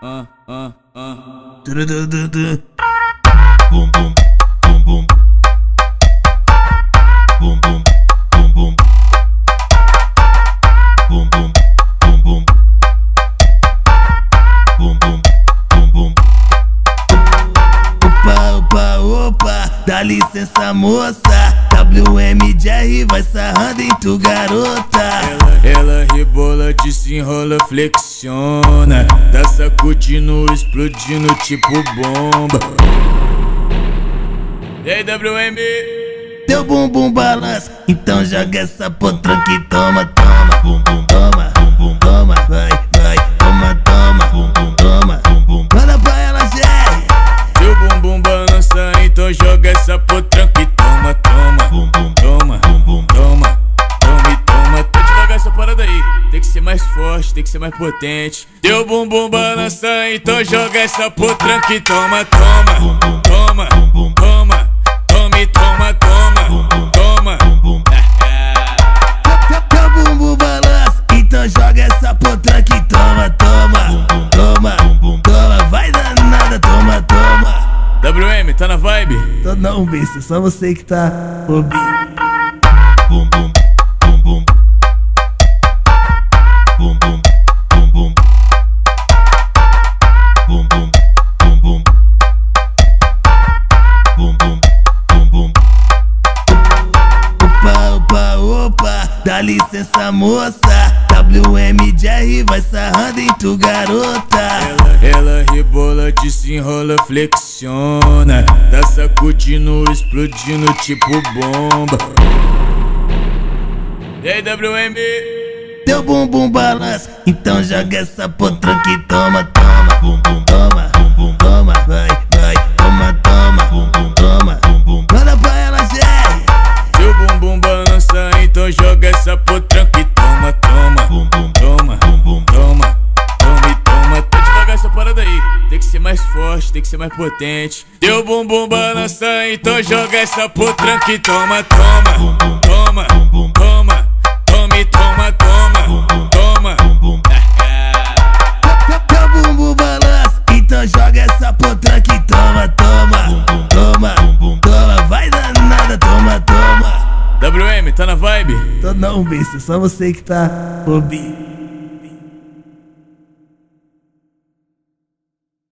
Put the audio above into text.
Bum bum bum bum. Bum bum bum bum. Bum bum bum bum. Bum bum bum bum. Opa, opa, opa, dá licença moça. WMJR vai sarrando em tu garota. Ela rebola, desenrola, flexiona, tá sacudindo, explodindo tipo bomba. E aí, WM? Teu bumbum balança, então joga essa potranca e toma, toma. Bum bum, toma, bum bum, toma, vai, vai, toma, toma, bum bum, toma, bum bum. Manda pra ela, Jerry. Teu bumbum balança, então joga essa potranca e toma, toma, bum bum, toma, bum bum, toma, toma e toma. Tá devagar essa parada aí, tem que ser mais forte, tem que ser mais potente. Teu bumbum balança, então joga essa potranca e toma, toma, bum bum, toma, bum bum, toma, toma e toma, toma, bum bum, toma, bum bum. Teu bumbum balança, então joga essa potranca e toma, toma, toma, toma, vai danada, toma, toma. WM, tá na vibe? Tô não, bicho, só você que tá bobinho. Bum bum, bum bum. Bum bum, bum bum. Bum bum, bum bum. Bum bum, bum bum. Opa, opa, opa, dá licença moça. WMJR vai sarrando em tu garota. Ela rebola, desenrola, flexiona, tá sacudindo, explodindo tipo bomba. E aí, WM? Teu bumbum balança, então joga essa potranca e toma, toma, bum bum, toma, bum bum, toma, vai, vai, toma, toma, bum bum, toma, bum bum. Manda pra ela, Jerry. Teu bumbum balança, então joga essa potranca e toma, toma, bum bum, toma, bum bum, toma, toma e toma. Tá devagar essa parada aí, tem que ser mais forte, tem que ser mais potente. Teu bumbum balança, então joga essa potranca e toma, toma, toma, toma, toma e toma, toma, toma. Teu bumbum balança, então joga essa potranca e toma, toma, toma, toma, vai danada, toma, toma. WM, tá na vibe? Tô não, bicho, só você que tá bobinho.